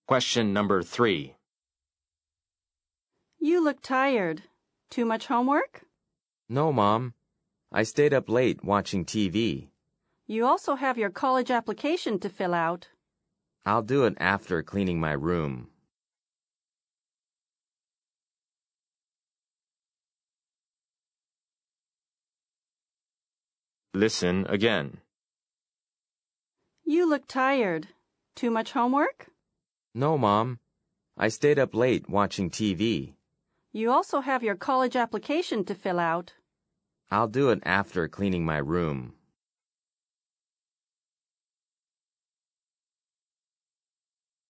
Question number 3. You look tired. Too much homework? No, Mom. I stayed up late watching TV. You also have your college application to fill out. I'll do it after cleaning my room. Listen again. You look tired. Too much homework? No, Mom. I stayed up late watching TV. You also have your college application to fill out. I'll do it after cleaning my room.